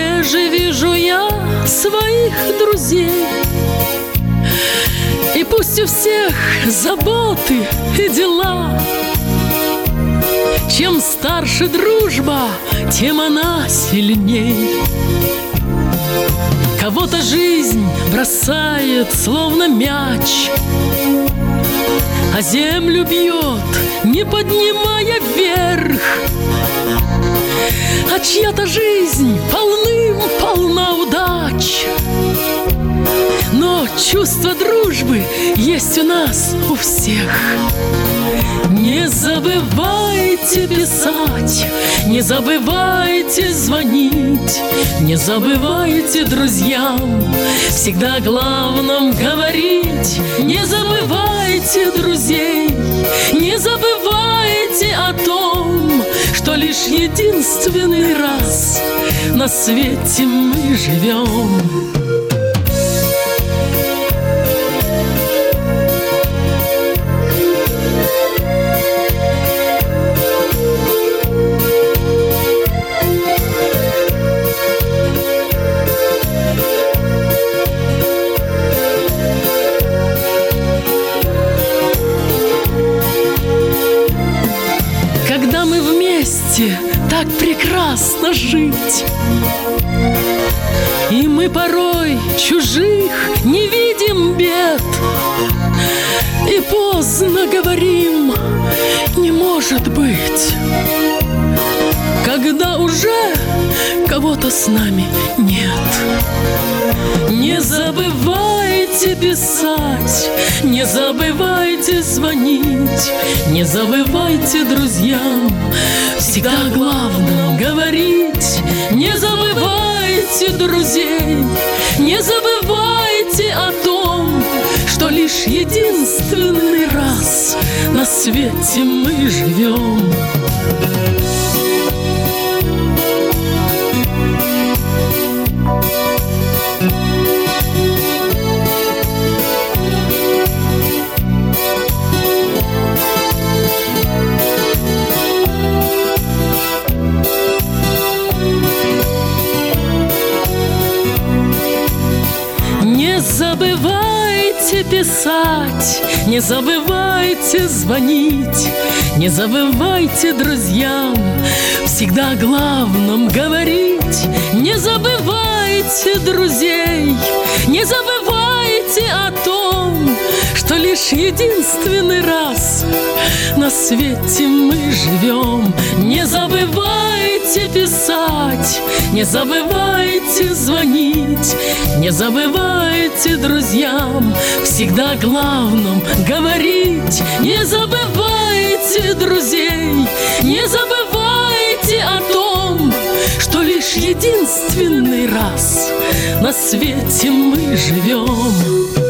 где же вижу я своих друзей? И пусть у всех заботы и дела, чем старше дружба, тем она сильней. Кого-то жизнь бросает, словно мяч, а землю бьет, не поднимая вверх. А чья-то жизнь полна удач, но чувство дружбы есть у нас у всех. Не забывайте писать, не забывайте звонить, не забывайте друзьям всегда о главном говорить. Не забывайте друзей, не забывайте о том, что лишь единственный раз на свете мы живем. Когда мы вместе, так прекрасно жить, и мы порой чужих не видим бед, и поздно говорим: не может быть. Когда уже кого-то с нами нет. Не забывайте писать, не забывайте звонить, не забывайте друзьям всегда о главном говорить. Не забывайте друзей, не забывайте о том, что лишь единственный раз на свете мы живем. Не забывайте писать, не забывайте звонить, не забывайте друзьям всегда о главном говорить. Не забывайте друзей, не забывайте о том, что лишь единственный раз на свете мы живем. Не забывайте писать, не забывайте звонить, не забывайте друзьям всегда о главном говорить. Не забывайте друзей, не забывайте о том, что лишь единственный раз на свете мы живем.